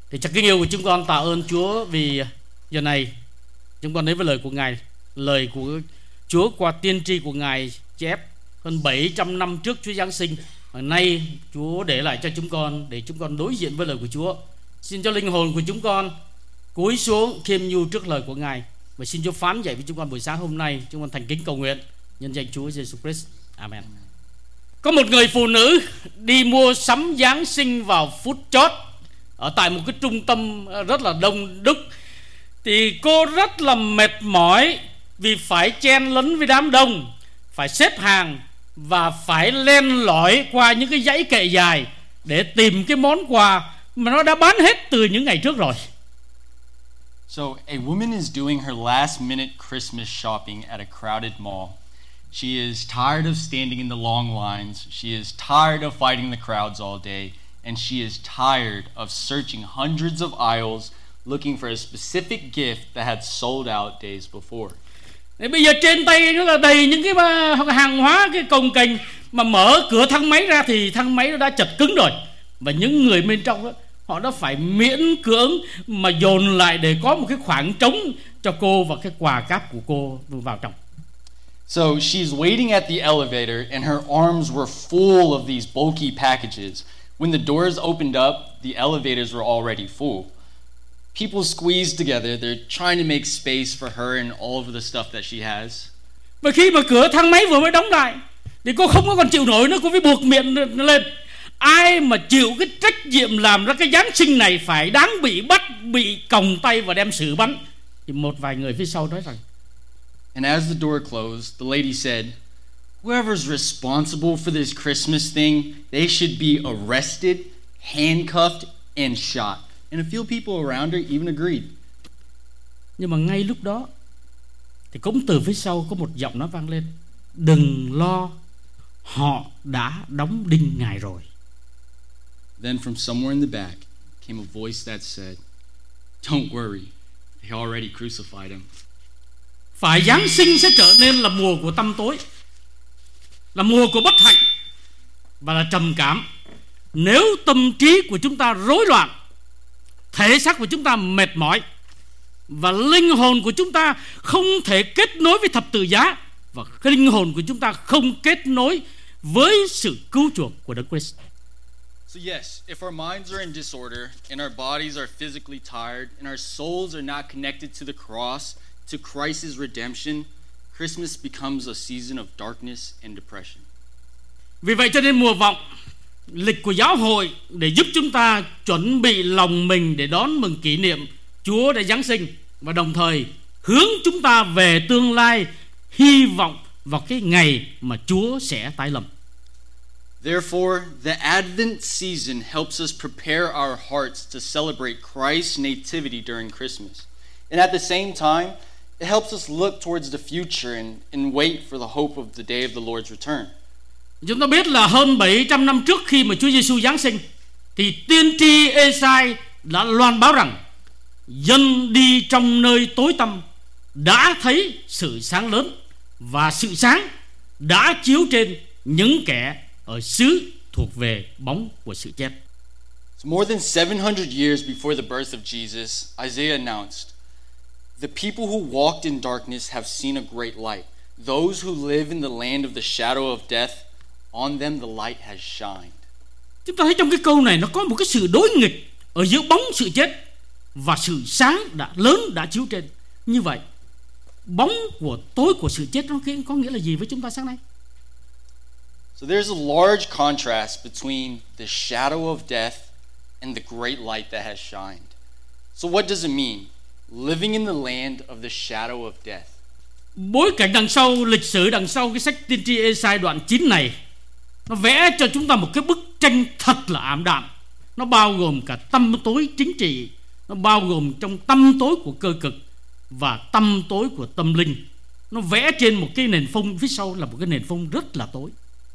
Thì chắc kính yêu của chúng con tạ ơn Chúa vì giờ này chúng con đến với lời của Ngài, lời của Chúa qua tiên tri của Ngài chép hơn 700 năm trước Chúa Giáng sinh. Nay Chúa để lại cho chúng con để chúng con đối diện với lời của Chúa. Xin cho linh hồn của chúng con cúi xuống khiêm nhu trước lời của Ngài, và xin Chúa phán dạy với chúng con buổi sáng hôm nay. Chúng con thành kính cầu nguyện nhân danh Chúa Giêsu Christ. Amen. Có một người phụ nữ đi mua sắm Giáng sinh vào phút chót ở tại một cái trung tâm rất là đông đúc. Thì cô rất là mệt mỏi vì phải chen lấn với đám đông, phải xếp hàng và phải len lỏi qua những cái dãy kệ dài để tìm cái món quà mà nó đã bán hết từ những ngày trước rồi. So a woman is doing her last minute Christmas shopping at a crowded mall. She is tired of standing in the long lines. She is tired of fighting the crowds all day. And she is tired of searching hundreds of aisles looking for a specific gift that had sold out days before. Bây giờ trên tay nó là đầy những cái hàng hóa, cái cồng kềnh, mà mở cửa thang máy ra thì thang máy nó đã chật cứng rồi. Và những người bên trong đó, họ đã phải miễn cưỡng mà dồn lại để có một cái khoảng trống cho cô và cái quà cáp của cô vào trong. So she's waiting at the elevator and her arms were full of these bulky packages. When the doors opened up, the elevators were already full. People squeezed together. They're trying to make space for her and all of the stuff that she has. Và khi mà cửa thang máy vừa mới đóng lại thì cô không có còn chịu nổi nữa, cô phải buộc miệng lên. Ai mà chịu cái trách nhiệm làm ra cái Giáng sinh này phải đáng bị bắt, bị còng tay và đem xử bắn. Thì một vài người phía sau nói rằng, and as the door closed, the lady said, whoever's responsible for this Christmas thing, they should be arrested, handcuffed, and shot. And a few people around her even agreed. Nhưng mà ngay lúc đó thì cũng từ phía sau có một giọng nói vang lên, đừng lo, họ đã đóng đinh Ngài rồi. Then from somewhere in the back came a voice that said, don't worry, they already crucified him. Phải Giáng sinh sẽ trở nên là mùa của tăm tối, là mùa của bất hạnh và là trầm cảm. Nếu tâm trí của chúng ta rối loạn, thể xác của chúng ta mệt mỏi và linh hồn của chúng ta không thể kết nối với thập tự giá, và cái linh hồn của chúng ta không kết nối với sự cứu chuộc của Đấng Christ. So yes, if our minds are in disorder and our bodies are physically tired and our souls are not connected to the cross, to Christ's redemption, Christmas becomes a season of darkness and depression. Vì vậy cho nên mùa vọng, lịch của giáo hội để giúp chúng ta chuẩn bị lòng mình để đón mừng kỷ niệm Chúa đã Giáng sinh, và đồng thời hướng chúng ta về tương lai, hy vọng vào cái ngày mà Chúa sẽ tái lâm. Therefore, the Advent season helps us prepare our hearts to celebrate Christ's nativity during Christmas. And at the same time, it helps us look towards the future and wait for the hope of the day of the Lord's return. Chúng ta biết là hơn 700 năm trước khi mà Chúa Giêsu Giáng sinh thì tiên tri Ê-sai đã loan báo rằng dân đi trong nơi tối tăm đã thấy sự sáng lớn, và sự sáng đã chiếu trên những kẻ ở xứ thuộc về bóng của sự chết. So more than 700 years before the birth of Jesus, Isaiah announced, the people who walked in darkness have seen a great light. Those who live in the land of the shadow of death, on them the light has shined. Chúng ta thấy trong cái câu này nó có một cái sự đối nghịch ở giữa bóng sự chết và sự sáng đã chiếu trên. Như vậy, bóng của tối của sự chết nó có nghĩa là gì với chúng ta sáng nay? So there's a large contrast between the shadow of death and the great light that has shined. So what does it mean? Living in the land of the shadow of death. Bối cảnh đằng sau, lịch sử đằng sau cái sách tiên tri Ê-sai đoạn 9 này, nó vẽ cho chúng ta một cái bức tranh thật là ảm đạm. Nó bao gồm cả tăm tối chính trị, nó bao gồm trong tăm tối của cơ cực và tăm tối của tâm linh. Nó vẽ trên một cái nền phông, phía sau là một cái nền phông rất là tối.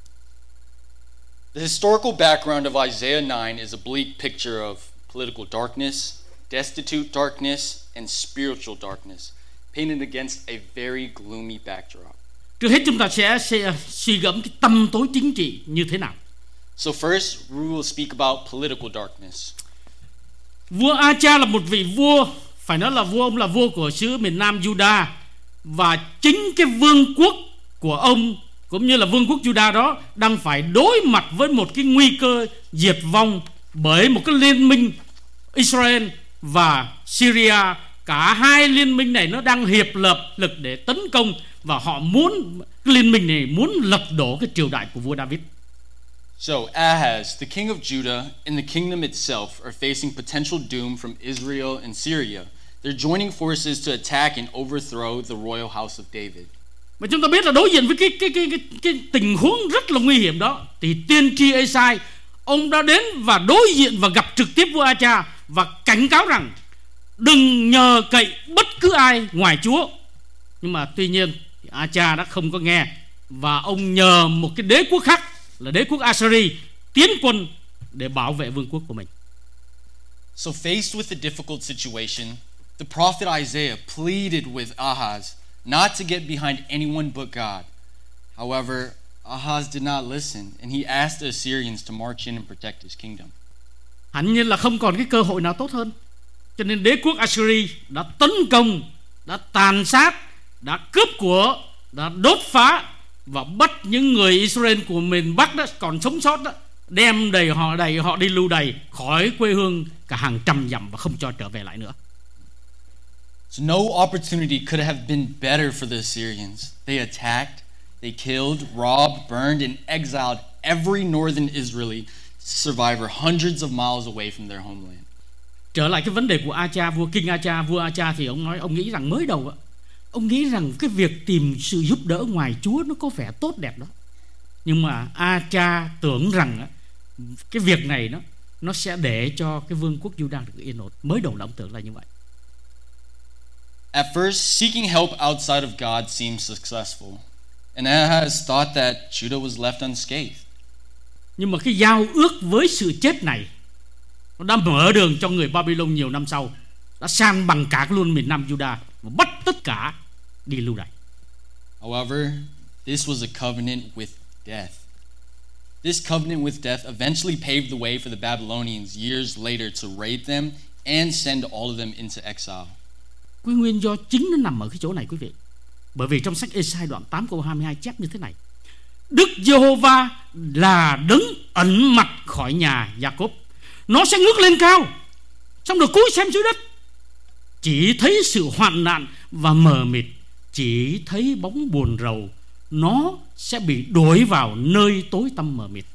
The historical background of Isaiah 9 is a bleak picture of political darkness, destitute darkness, and spiritual darkness, painted against a very gloomy backdrop. Trước hết chúng ta sẽ suy gẫm cái tăm tối chính trị như thế nào. So first, we will speak about political darkness. Vua Acha là một vị vua, phải nói là ông là vua của xứ miền Nam Juda, và chính cái vương quốc của ông cũng như là vương quốc Juda đó đang phải đối mặt với một cái nguy cơ diệt vong bởi một cái liên minh Israel và Syria. Cả hai liên minh này nó đang hiệp lập lực để tấn công, và họ muốn, cái liên minh này muốn lật đổ cái triều đại của vua David. So Ahaz, the king of Judah, and the kingdom itself are facing potential doom from Israel and Syria. They're joining forces to attack and overthrow the royal house of David. Mà chúng ta biết là đối diện với cái tình huống rất là nguy hiểm đó, thì tiên tri Ê-sai ông đã đến và đối diện và gặp trực tiếp vua Acha và cảnh cáo rằng đừng nhờ cậy bất cứ ai ngoài Chúa. Nhưng mà tuy nhiên thì Acha đã không có nghe, và ông nhờ một cái đế quốc khác là đế quốc Assyri tiến quân để bảo vệ vương quốc của mình. So faced with the difficult situation, the prophet Isaiah pleaded with Ahaz not to get behind anyone but God. However, Ahaz did not listen, and he asked the Assyrians to march in and protect his kingdom. Hẳn nhiên là không còn cái cơ hội nào tốt hơn, cho nên đế quốc Assyri đã tấn công, đã tàn sát, đã cướp của, đã đốt phá và bắt những người Israel của miền Bắc đó còn sống sót đó, đem họ đi lưu đày khỏi quê hương cả hàng trăm dặm và không cho trở về lại nữa. So no opportunity could have been better for the Assyrians. They attacked, they killed, robbed, burned, and exiled every northern Israeli survivor hundreds of miles away from their homeland. Trở lại cái vấn đề của Acha, vua Acha thì ông nghĩ rằng mới đầu ông nghĩ rằng cái việc tìm sự giúp đỡ ngoài Chúa nó có vẻ tốt đẹp đó. Nhưng mà Acha tưởng rằng cái việc này nó sẽ để cho cái vương quốc Juda được yên ổn. Mới đầu là ông tưởng là như vậy. At first, seeking help outside of God seemed successful, and Ahaz thought that Judah was left unscathed. Nhưng mà cái giao ước với sự chết này nó đã mở đường cho người Babylon nhiều năm sau, đã san bằng cả luôn miền Nam Juda và bắt tất cả đi lưu đày. However, this was a covenant with death. This covenant with death eventually paved the way for the Babylonians years later to raid them and send all of them into exile. Cái nguyên do chính nó nằm ở cái chỗ này quý vị. Bởi vì trong sách Ê-sai đoạn 8 câu 22 chép như thế này: Đức Giê-hô-va là đấng ẩn mặt khỏi nhà Gia-cốp, nó sẽ ngước lên cao, xong rồi cúi xem dưới đất, chỉ thấy sự hoạn nạn và mờ mịt, chỉ thấy bóng buồn rầu, nó sẽ bị đuổi vào nơi tối tăm mờ mịt.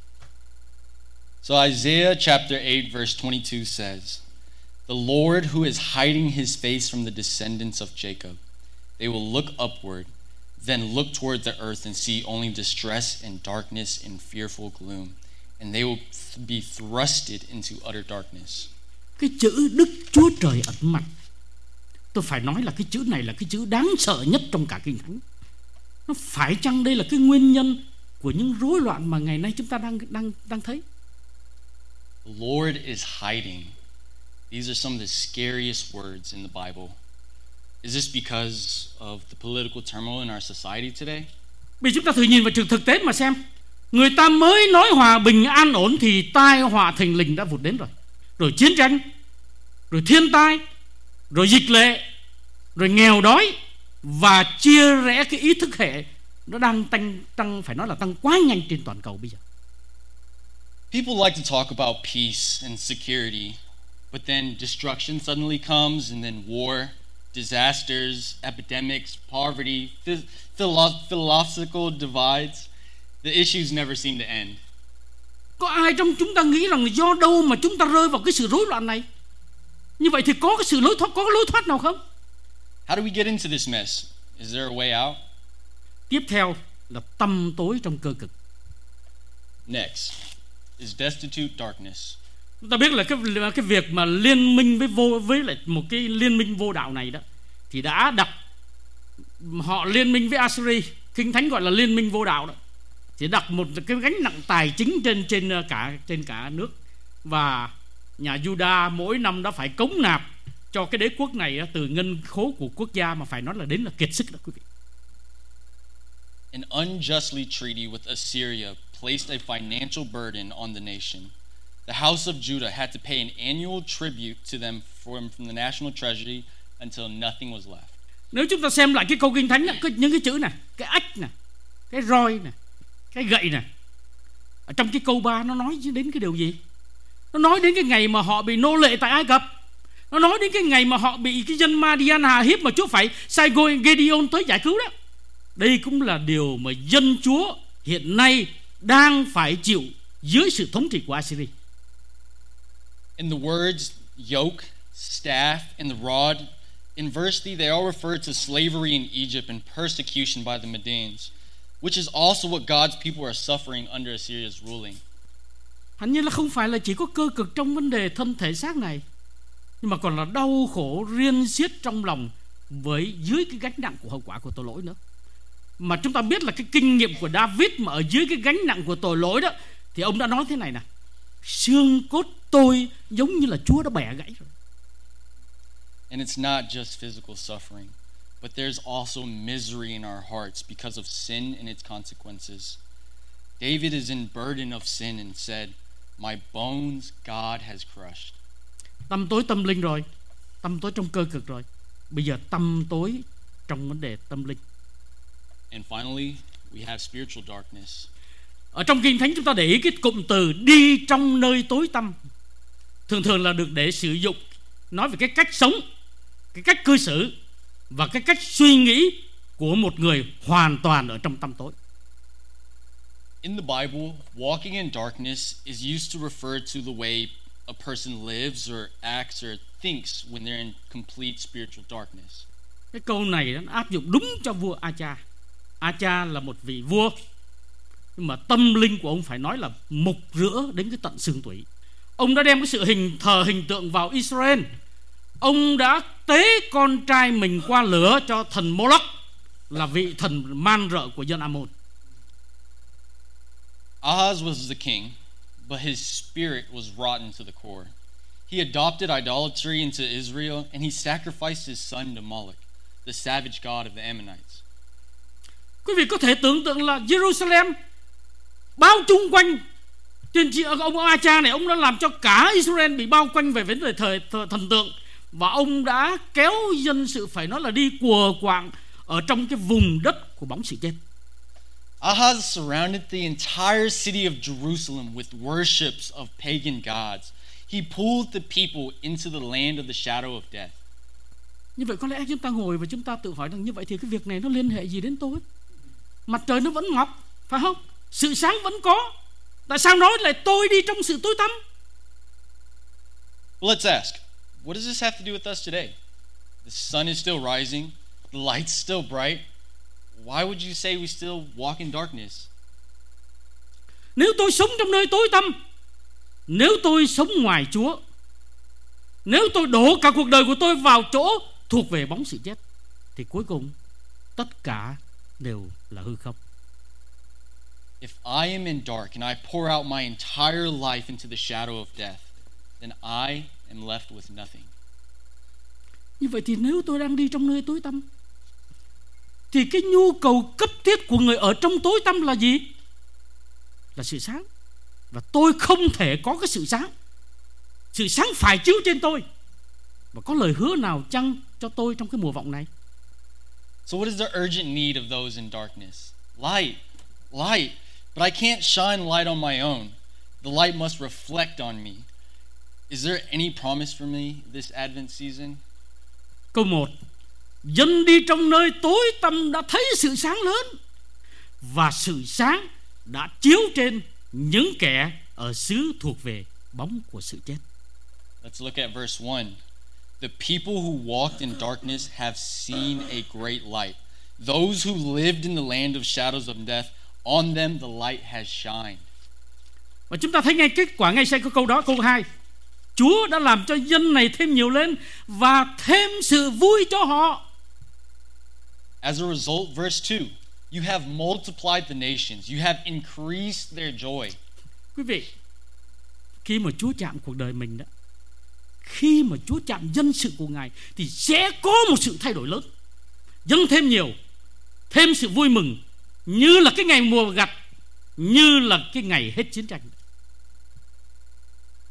So Isaiah chapter 8 verse 22 says, "The Lord who is hiding his face from the descendants of Jacob, they will look upward, then look toward the earth and see only distress and darkness and fearful gloom, and they will be thrusted into utter darkness." Cái chữ Đức Chúa Trời ẩn mặt, tôi phải nói là cái chữ này là cái chữ đáng sợ nhất trong cả Kinh Thánh. Nó phải chăng đây là cái nguyên nhân của những rối loạn mà ngày nay chúng ta đang thấy? The Lord is hiding. These are some of the scariest words in the Bible. Is this because of the political turmoil in our society today? Vì chúng ta thử nhìn vào thực tế mà xem. Người ta mới nói hòa bình an ổn thì tai họa thình lình đã vụt đến rồi. Rồi chiến tranh, rồi thiên tai, rồi dịch lệ, rồi nghèo đói, và chia rẽ cái ý thức hệ nó đang tăng phải nói là tăng quá nhanh trên toàn cầu bây giờ. People like to talk about peace and security, but then destruction suddenly comes, and then war, disasters, epidemics, poverty, philosophical divides. The issues never seem to end. Có ai trong chúng ta nghĩ rằng là do đâu mà chúng ta rơi vào cái sự rối loạn này? Như vậy thì có cái lối thoát nào không? How do we get into this mess? Is there a way out? Tiếp theo là tăm tối trong cơ cực. Next is destitute darkness. Chúng ta biết là cái việc mà liên minh với lại một cái liên minh vô đạo này đó, thì đã đặt họ liên minh với Assyri, Kinh Thánh gọi là liên minh vô đạo đó, thì đặt một cái gánh nặng tài chính trên cả nước, và nhà Juda mỗi năm đã phải cống nạp cho cái đế quốc này từ ngân khố của quốc gia mà phải nói là đến là kiệt sức đó quý vị. An unjustly treaty with Assyria placed a financial burden on the nation. the house of Judah had to pay an annual tribute to them from the national treasury until nothing was left. Nếu chúng ta xem lại cái câu kinh thánh này, những cái chữ này, cái ách này, cái roi này, cái gậy này, ở trong cái câu 3 nó nói đến cái điều gì? Nó nói đến cái ngày mà họ bị nô lệ tại Ai Cập. Nó nói đến cái ngày mà họ bị cái dân Madian hà hiếp mà Chúa phải sai Gideon tới giải cứu đó. Đây cũng là điều mà dân Chúa hiện nay đang phải chịu dưới sự thống trị của Assyria. In the words yoke, staff, and the rod, in verse 3 they all refer to slavery in Egypt and persecution by the Medians, which is also what God's people are suffering under Assyria's ruling. Hẳn như là không phải là chỉ có cơ cực trong vấn đề thân thể xác này, nhưng mà còn là đau khổ riêng xiết trong lòng với dưới cái gánh nặng của hậu quả của tội lỗi nữa. Mà chúng ta biết là cái kinh nghiệm của David mà ở dưới cái gánh nặng của tội lỗi đó, thì ông đã nói thế này nè: xương cốt tôi giống như là Chúa đã bẻ gãy rồi. And it's not just physical suffering, but there's also misery in our hearts because of sin and its consequences. David is in burden of sin and said, "My bones God has crushed." Tâm tối tâm linh rồi, tâm tối trong cơ cực rồi. Bây giờ tâm tối trong vấn đề tâm linh. And finally, we have spiritual darkness. Ở trong Kinh Thánh chúng ta để ý cái cụm từ đi trong nơi tối tăm thường thường là được để sử dụng nói về cái cách sống, cái cách cư xử và cái cách suy nghĩ của một người hoàn toàn ở trong tăm tối. In the Bible, walking in darkness is used to refer to the way a person lives or acts or thinks when they're in complete spiritual darkness. Cái câu này nó áp dụng đúng cho vua Acha. Acha là một vị vua, nhưng mà tâm linh của ông phải nói là mục rửa đến cái tận xương tủy. Ông đã đem cái sự hình tượng vào Israel. Ông đã tế con trai mình qua lửa cho thần Moloch, là vị thần man rợ của dân Ammon. Ahaz was the king, but his spirit was rotten to the core. He adopted idolatry into Israel, and he sacrificed his son to Moloch, the savage god of the Ammonites. Quý vị có thể tưởng tượng là Jerusalem bao chung quanh tiên tri ông Acha này, ông đã làm cho cả Israel bị bao quanh về vấn đề thần tượng, và ông đã kéo dân sự phải nói là đi quờ quạng ở trong cái vùng đất của bóng sự chết. Ahaz surrounded the entire city of Jerusalem with worships of pagan gods. He pulled the people into the land of the shadow of death. Như vậy có lẽ chúng ta ngồi và chúng ta tự hỏi rằng như vậy thì cái việc này nó liên hệ gì đến tôi? Mặt trời nó vẫn mọc, phải không? Sự sáng vẫn có. Tại sao nói lại tôi đi trong sự tối tăm? Well, let's ask, what does this have to do with us today? The sun is still rising, the light's still bright. Why would you say we still walk in darkness? Nếu tôi sống trong nơi tối tăm, nếu tôi sống ngoài Chúa, nếu tôi đổ cả cuộc đời của tôi vào chỗ thuộc về bóng sự chết, thì cuối cùng tất cả đều là hư không. If I am in dark and I pour out my entire life into the shadow of death, then I am left with nothing. Như vậy thì nếu tôi đang đi trong nơi tối tăm, thì cái nhu cầu cấp thiết của người ở trong tối tăm là gì? Là sự sáng. Và tôi không thể có cái sự sáng. Sự sáng phải chiếu trên tôi. Và có lời hứa nào chăng cho tôi trong cái mùa vọng này? So what is the urgent need of those in darkness? Light, light. But I can't shine light on my own. The light must reflect on me. Is there any promise for me this Advent season? Câu 1. Dân đi trong nơi tối tăm đã thấy sự sáng lớn, và sự sáng đã chiếu trên những kẻ ở xứ thuộc về bóng của sự chết. Let's look at verse 1. The people who walked in darkness have seen a great light. Those who lived in the land of shadows of death, on them the light has shined. Và chúng ta thấy ngay kết quả ngay sau câu đó, câu 2. Chúa đã làm cho dân này thêm nhiều lên và thêm sự vui cho họ. As a result, verse 2, you have multiplied the nations, you have increased their joy. Quý vị, khi mà Chúa chạm cuộc đời mình đó, khi mà Chúa chạm dân sự của Ngài, thì sẽ có một sự thay đổi lớn. Dân thêm nhiều, thêm sự vui mừng, như là cái ngày mùa gặt, như là cái ngày hết chiến tranh.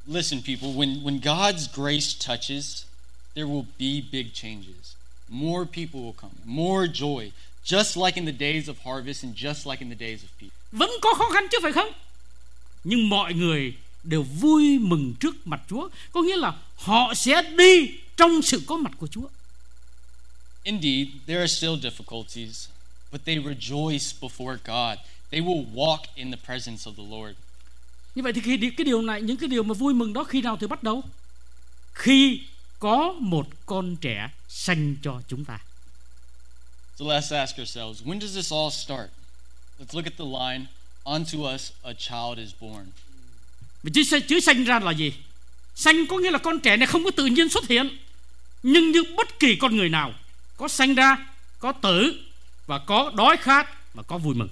Listen, people, when God's grace touches, there will be big changes. More people will come, more joy, just like in the days of harvest and just like in the days of peace. Vẫn có khó khăn chứ phải không? Nhưng mọi người đều vui mừng trước mặt Chúa, có nghĩa là họ sẽ đi trong sự có mặt của Chúa. Indeed, there are still difficulties, but they rejoice before God. They will walk in the presence of the Lord. Như vậy thì cái điều này, những cái điều mà vui mừng đó khi nào thì bắt đầu? Khi có một con trẻ sanh cho chúng ta. So let's ask ourselves, when does this all start? Let's look at the line, unto us a child is born. Vì chữ sanh ra là gì? Sanh có nghĩa là con trẻ này không có tự nhiên xuất hiện, nhưng như bất kỳ con người nào, có sanh ra, có tử, và có đói khát, và có vui mừng.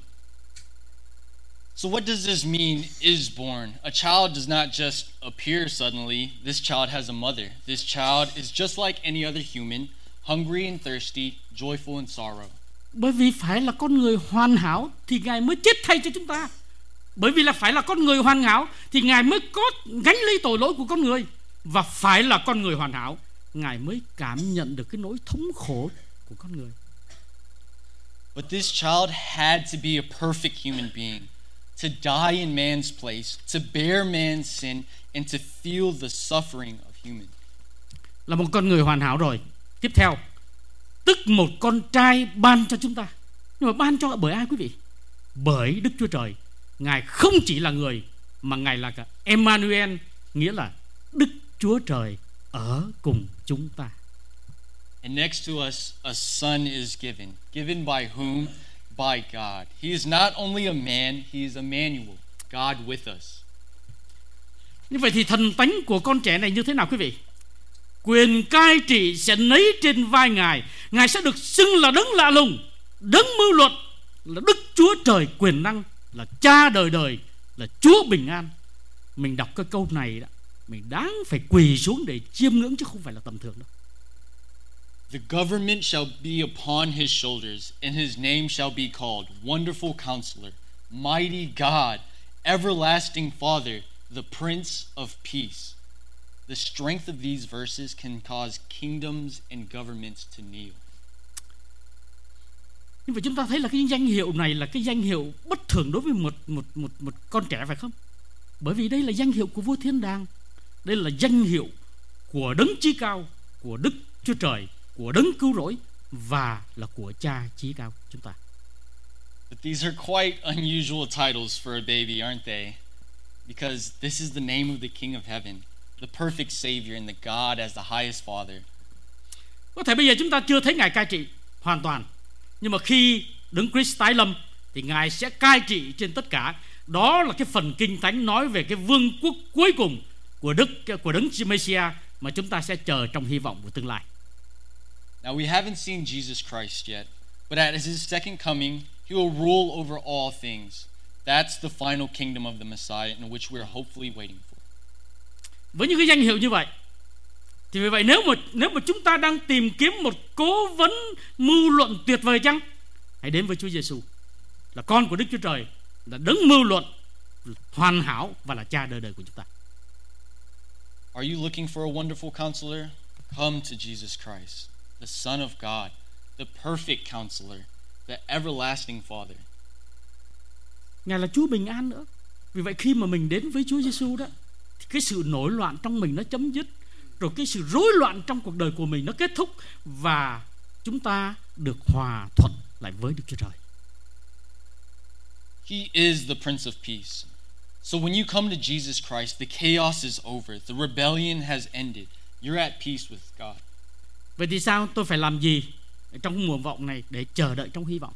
So what does this mean, is born? A child does not just appear suddenly. This child has a mother. This child is just like any other human, hungry and thirsty, joyful and sorrow. Bởi vì phải là con người hoàn hảo thì Ngài mới chết thay cho chúng ta. Bởi vì là phải là con người hoàn hảo thì Ngài mới có gánh lấy tội lỗi của con người. Và phải là con người hoàn hảo, Ngài mới cảm nhận được cái nỗi thống khổ của con người. But this child had to be a perfect human being, to die in man's place, to bear man's sin, and to feel the suffering of human. Là một con người hoàn hảo rồi. Tiếp theo, tức một con trai ban cho chúng ta. Nhưng mà ban cho bởi ai quý vị? Bởi Đức Chúa Trời. Ngài không chỉ là người, mà Ngài là cả Emmanuel, nghĩa là Đức Chúa Trời ở cùng chúng ta. And next to us, a son is given by whom? By God. He is not only a man, he is Emmanuel, God with us. Như vậy thì thần tánh của con trẻ này như thế nào quý vị? Quyền cai trị sẽ nấy trên vai Ngài. Ngài sẽ được xưng là đấng lạ lùng, đấng mưu luật, là Đức Chúa Trời quyền năng, là Cha đời đời, là Chúa bình an. Mình đọc cái câu này đó, mình đáng phải quỳ xuống để chiêm ngưỡng chứ không phải là tầm thường đâu. The government shall be upon his shoulders, and his name shall be called Wonderful Counselor, Mighty God, Everlasting Father, the Prince of Peace. The strength of these verses can cause kingdoms and governments to kneel. Nhưng mà chúng ta thấy là cái danh hiệu này là cái danh hiệu bất thường đối với một con trẻ phải không? Bởi vì đây là danh hiệu của vua thiên đàng, đây là danh hiệu của đấng chí cao, của Đức Chúa Trời, của đấng cứu rỗi và là của Cha chí cao chúng ta. But these are quite unusual titles for a baby, aren't they? Because this is the name of the King of Heaven, the perfect Savior, and the God as the highest Father. Có thể bây giờ chúng ta chưa thấy Ngài cai trị hoàn toàn, nhưng mà khi đấng Christ tái lâm thì Ngài sẽ cai trị trên tất cả. Đó là cái phần Kinh Thánh nói về cái vương quốc cuối cùng của đấng Messiah mà chúng ta sẽ chờ trong hy vọng của tương lai. Now we haven't seen Jesus Christ yet, but at his second coming, he will rule over all things. That's the final kingdom of the Messiah in which we're hopefully waiting for. Với những cái danh hiệu như vậy, thì vì vậy nếu mà chúng ta đang tìm kiếm một cố vấn mưu luận tuyệt vời chăng, hãy đến với Chúa Giêsu, là con của Đức Chúa Trời, là đấng mưu luận hoàn hảo và là Cha đời đời của chúng ta. Are you looking for a wonderful counselor? Come to Jesus Christ, the Son of God, the perfect counselor, the everlasting Father. Ngài là Chúa bình an nữa. Vì vậy khi mà mình đến với Chúa Giêsu đó, thì cái sự nổi loạn trong mình nó chấm dứt, rồi cái sự rối loạn trong cuộc đời của mình nó kết thúc, và chúng ta được hòa thuận lại với Đức Chúa Trời. He is the Prince of Peace. So when you come to Jesus Christ, the chaos is over. The rebellion has ended. You're at peace with God. Vậy thì sao tôi phải làm gì trong mùa vọng này để chờ đợi trong hy vọng?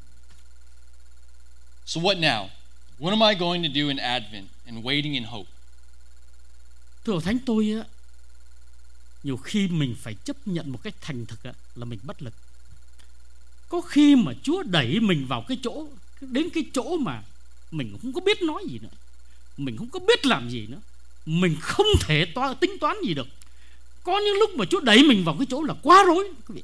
So what now? What am I going to do in Advent and waiting in hope? Thưa Thánh, tôi á, nhiều khi mình phải chấp nhận một cách thành thực là mình bất lực. Có khi mà Chúa đẩy mình vào cái chỗ, đến cái chỗ mà mình không có biết nói gì nữa, mình không có biết làm gì nữa, mình không thể tính toán gì được. Có những lúc mà Chúa đẩy mình vào cái chỗ là quá rối, quý vị.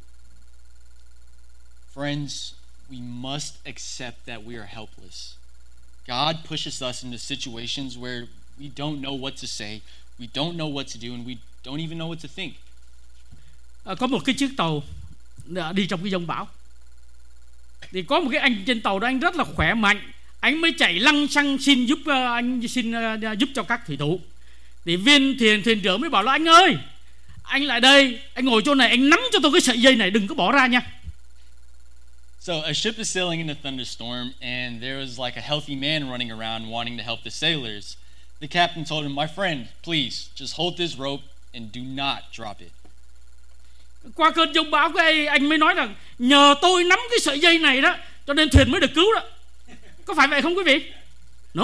Friends, we must accept that we are helpless. God pushes us into situations where we don't know what to say, We don't know what to do and we don't even know what to think. Có một cái chiếc tàu đi trong cái giông bão. Thì có một cái anh trên tàu đó, anh rất là khỏe mạnh, anh mới chạy lăng xăng xin giúp giúp cho các thủy thủ. Thì thuyền trưởng mới bảo là: anh ơi, anh lại đây, anh ngồi chỗ này, anh nắm cho tôi cái sợi dây này, đừng có bỏ ra nha. So a ship is sailing in a thunderstorm, and there was like a healthy man running around wanting to help the sailors. The captain told him, "My friend, please, just hold this rope and do not drop it." Qua cơn giông bão, cái anh mới nói rằng nhờ tôi nắm cái sợi dây này đó, cho nên thuyền mới được cứu đó. Có phải vậy không quý vị? No,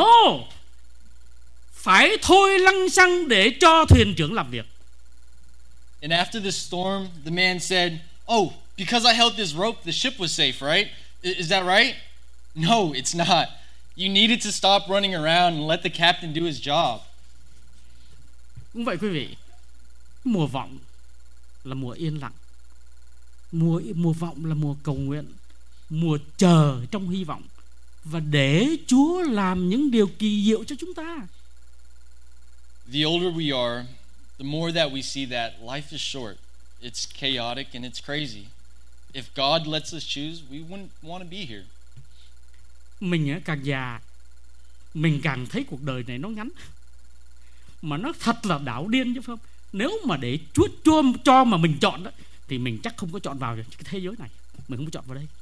phải thôi lăng xăng để cho thuyền trưởng làm việc. And after the storm, the man said, "Oh, because I held this rope, the ship was safe, right? Is that right?" No, it's not. You needed to stop running around and let the captain do his job. Cũng vậy quý vị, mùa vọng là mùa yên lặng, mùa vọng là mùa cầu nguyện, mùa chờ trong hy vọng, và để Chúa làm những điều kỳ diệu cho chúng ta. The older we are, the more that we see that life is short, it's chaotic and it's crazy. If God lets us choose, we wouldn't want to be here. Mình càng già, mình càng thấy cuộc đời này nó ngắn, mà nó thật là đảo điên chứ không? Nếu mà để Chúa cho mà mình chọn đó, thì mình chắc không có chọn vào cái thế giới này, mình không có chọn vào đây.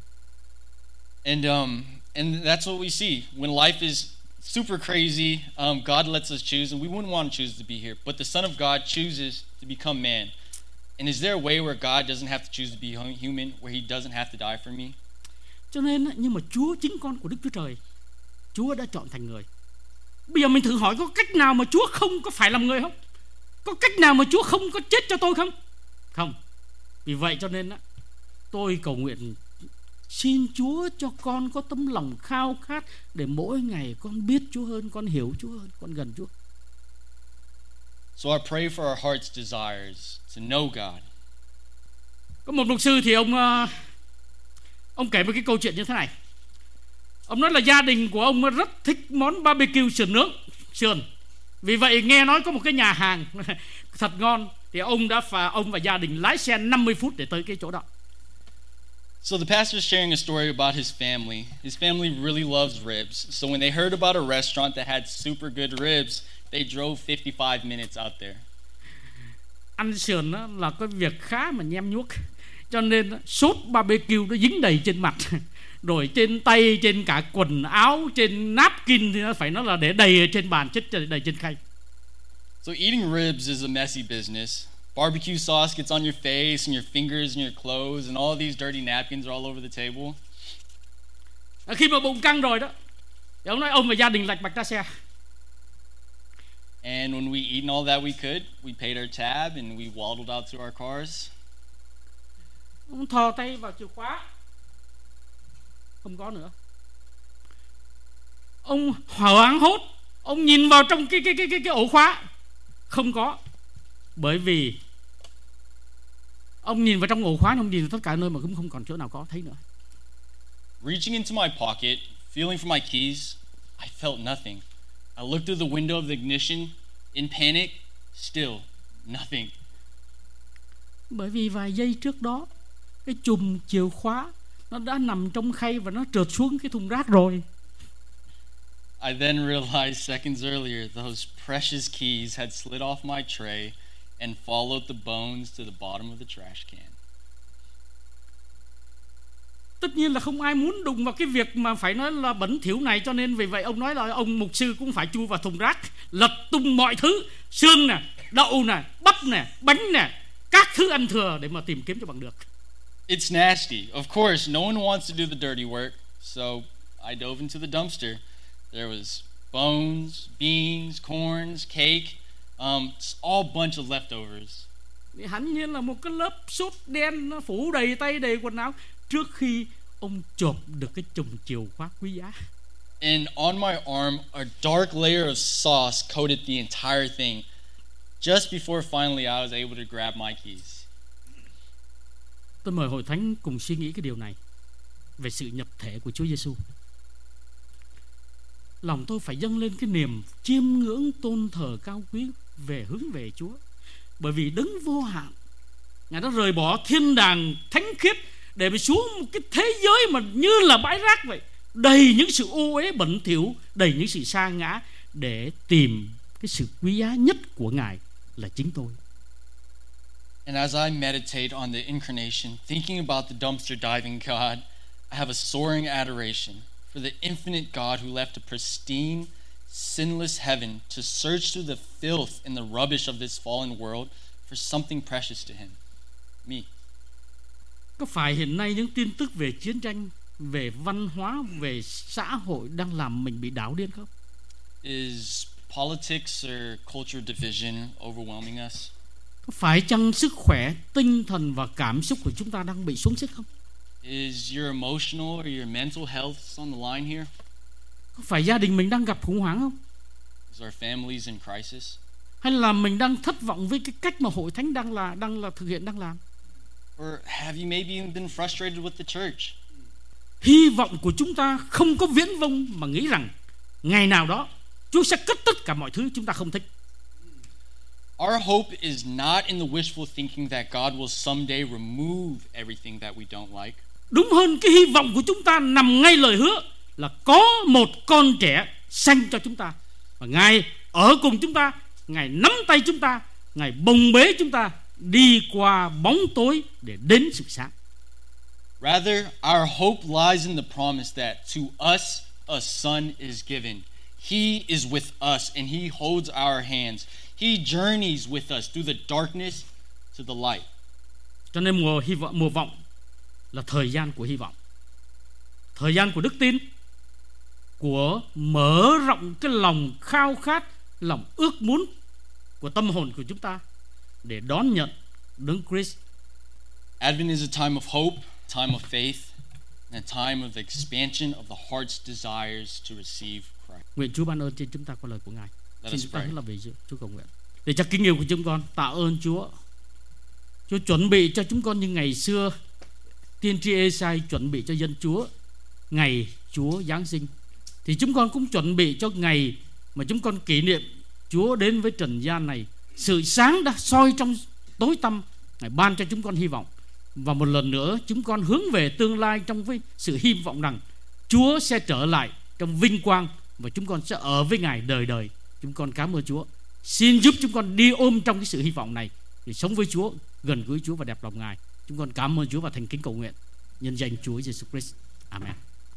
And that's what we see when life is super crazy. God lets us choose, and we wouldn't want to choose to be here, but the Son of God chooses to become man. And is there a way where God doesn't have to choose to be human, where He doesn't have to die for me? Cho nên, nhưng mà Chúa, chính con của Đức Chúa Trời, Chúa đã chọn thành người. Bây giờ mình thử hỏi, có cách nào mà Chúa không có phải làm người không? Có cách nào mà Chúa không có chết cho tôi không? Không. Vì vậy cho nên tôi cầu nguyện, xin Chúa cho con có tấm lòng khao khát để mỗi ngày con biết Chúa hơn, con hiểu Chúa hơn, con gần Chúa. So I pray for our heart's desires to know God. Có một mục sư thì ông kể một cái câu chuyện như thế này. Ông nói là gia đình của ông rất thích món barbecue sườn. Vì vậy nghe nói có một cái nhà hàng thật ngon, thì ông và gia đình lái xe 50 phút để tới cái chỗ đó. So the pastor is sharing a story about his family. His family really loves ribs. So when they heard about a restaurant that had super good ribs, they drove 55 minutes out there. Ăn sườn là cái việc khá mà nhem nhuốc, cho nên sốt barbecue nó dính đầy trên mặt, rồi trên tay, trên cả quần áo, trên napkin thì nó phải nói là để đầy trên bàn, chất đầy trên khay. So eating ribs is a messy business. Barbecue sauce gets on your face and your fingers and your clothes, and all these dirty napkins are all over the table. Khi mà bụng căng rồi đó, thì ông nói ông và gia đình lạch bạch ra xe. And when we eaten all that we could, we paid our tab and we waddled out to our cars. Ông thò tay vào chìa khóa, không có nữa. Ông hoảng hốt, ông nhìn vào trong cái ổ khóa, không có. Bởi vì ông nhìn vào trong ổ khóa, ông nhìn vào tất cả nơi mà cũng không còn chỗ nào có thấy nữa. Reaching into my pocket, feeling for my keys, I felt nothing. I looked through the window of the ignition, in panic, still nothing. Bởi vì vài giây trước đó, cái chùm chìa khóa nó đã nằm trong khay và nó trượt xuống cái thùng rác rồi. I then realized seconds earlier those precious keys had slid off my tray and followed the bones to the bottom of the trash can. Tất nhiên là không ai muốn đụng vào cái việc mà phải nói là bẩn thỉu này, cho nên vì vậy ông nói là ông mục sư cũng phải chui vào thùng rác, lật tung mọi thứ, xương nè, đậu nè, bắp nè, bánh nè, các thứ ăn thừa để mà tìm kiếm cho bằng được. It's nasty. Of course, no one wants to do the dirty work, so I dove into the dumpster. There was bones, beans, corns, cake, just all bunch of leftovers. Thì hẳn nhiên là một cái lớp sốt đen nó phủ đầy tay đầy quần áo trước khi ông chộp được cái chùm chìa khóa quý giá. And on my arm, a dark layer of sauce coated the entire thing. Just before finally I was able to grab my keys. Tôi mời hội thánh cùng suy nghĩ cái điều này về sự nhập thể của Chúa Giêsu. Lòng tôi phải dâng lên cái niềm chiêm ngưỡng tôn thờ cao quý hướng về Chúa. Bởi vì Đấng vô hạn, Ngài đã rời bỏ thiên đàng thánh khiết để mà xuống một cái thế giới mà như là bãi rác vậy, đầy những sự ô uế bẩn thỉu, đầy những sự sa ngã, để tìm cái sự quý giá nhất của Ngài là chính tôi. And as I meditate on the incarnation, thinking about the dumpster diving God, I have a soaring adoration for the infinite God who left a pristine, sinless heaven to search through the filth and the rubbish of this fallen world for something precious to him, me. Có phải hiện nay những tin tức về chiến tranh, về văn hóa, về xã hội đang làm mình bị đảo điên không? Is politics or culture division overwhelming us? Có phải chăng sức khỏe, tinh thần và cảm xúc của chúng ta đang bị xuống sức không? Is your emotional or your mental health on the line here? Có phải gia đình mình đang gặp khủng hoảng không? Is our families in crisis? Hay là mình đang thất vọng với cái cách mà hội thánh đang thực hiện, đang làm? Or have you maybe even been frustrated with the church? Hy vọng của chúng ta không có viễn vông mà nghĩ rằng ngày nào đó Chúa sẽ cất tất cả mọi thứ chúng ta không thích. Our hope is not in the wishful thinking that God will someday remove everything that we don't like. Đúng hơn, cái hy vọng của chúng ta nằm ngay lời hứa là có một con trẻ sanh cho chúng ta, và Ngài ở cùng chúng ta, Ngài nắm tay chúng ta, Ngài bồng bế chúng ta đi qua bóng tối để đến sự sáng. Rather, our hope lies in the promise that to us a son is given. He is with us and he holds our hands. He journeys with us through the darkness to the light. Cho nên mùa vọng là thời gian của hy vọng, thời gian của đức tin, của mở rộng cái lòng khao khát, lòng ước muốn của tâm hồn của chúng ta để đón nhận Đấng Christ. Advent is a time of hope, time of faith, and a time of expansion of the heart's desires to receive Christ. Nguyện Chúa ban ơn trên chúng ta qua lời của Ngài. Xin chúng ta pray. hướng lòng về Chúa cầu nguyện. Để cho kính yêu của chúng con, tạ ơn Chúa. Chúa chuẩn bị cho chúng con như ngày xưa tiên tri Ê-sai chuẩn bị cho dân Chúa ngày Chúa Giáng sinh, thì chúng con cũng chuẩn bị cho ngày mà chúng con kỷ niệm Chúa đến với trần gian này. Sự sáng đã soi trong tối tăm, Ngài ban cho chúng con hy vọng. Và một lần nữa chúng con hướng về tương lai trong với sự hy vọng rằng Chúa sẽ trở lại trong vinh quang và chúng con sẽ ở với Ngài đời đời. Chúng con cảm ơn Chúa. Xin giúp chúng con đi ôm trong cái sự hy vọng này để sống với Chúa, gần gũi Chúa và đẹp lòng Ngài. Chúng con cảm ơn Chúa và thành kính cầu nguyện nhân danh Chúa Giêsu Christ. Amen.